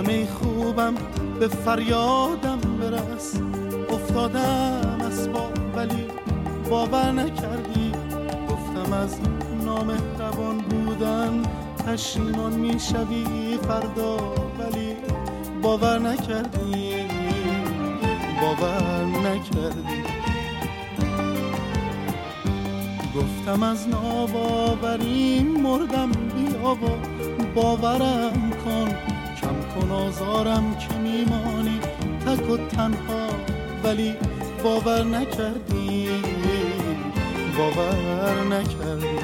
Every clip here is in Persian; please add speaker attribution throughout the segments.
Speaker 1: گفتم ای خوبم به فریادم برس، افتادم از پا ولی باور نکردی. گفتم از نامهربان بودن پشیمان میشوی فردا، ولی باور نکردی، باور نکردی. گفتم از ناباوری مردم، بیا و باورم کن، کم کن آزارم که میمانی تک و تنها، ولی باور نکردی، باور نکردی.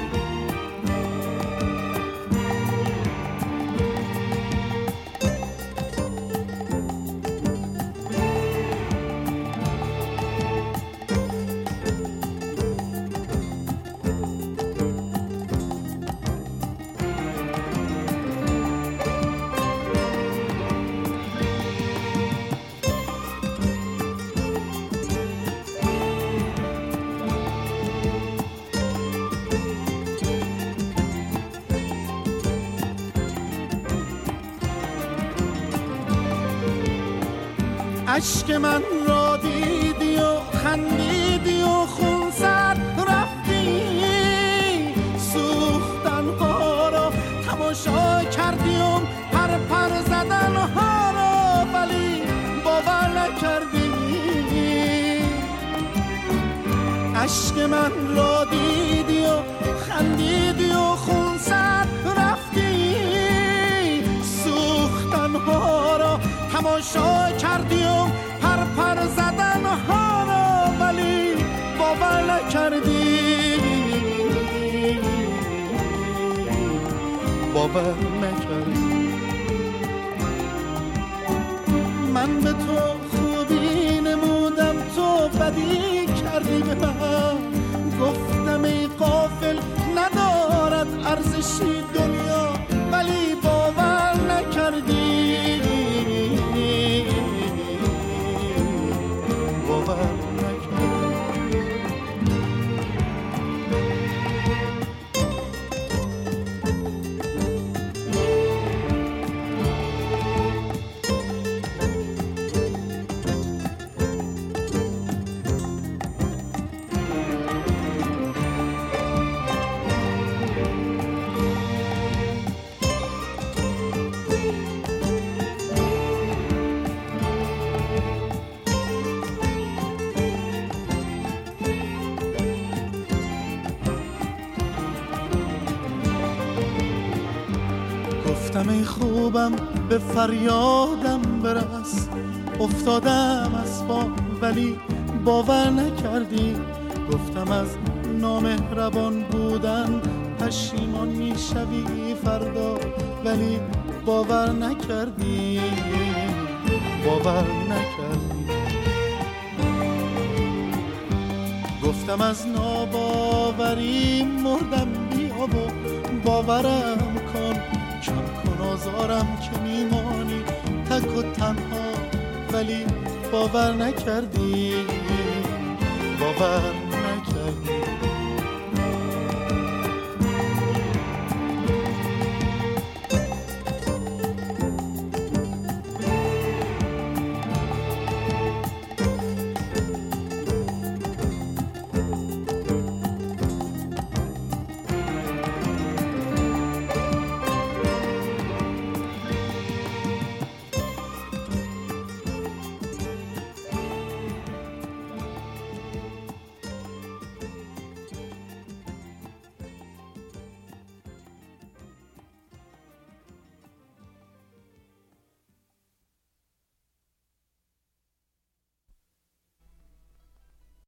Speaker 1: عشق من را دیدی و خندیدی و خون سر رفتی، سوختن ها را تماشا کردی و پر پر زدن ها را، ولی باور نکردی. عشق من را دیدی و خندیدی و خون سر رفتی، سوختن ها را تماشا کردی و پر پر زدن ها را، ولی باور نکردی، باور نکردی. من به تو خوبی نمودم، تو بدی کردی به من. گفتم ای غافل ندارد ارزشی دنیا، ولی باور نکردی، باور نکردی. گفتم ای خوبم به فریادم برس، افتادم از پا ولی باور نکردی. گفتم از نامهربان بودن پشیمان میشوی فردا، ولی باور نکردی، باور نکردی. گفتم از ناباوری مردم، بیا و باورم کن، کم کن آزارم که میمانی تک و تنها، ولی باور نکردی، باور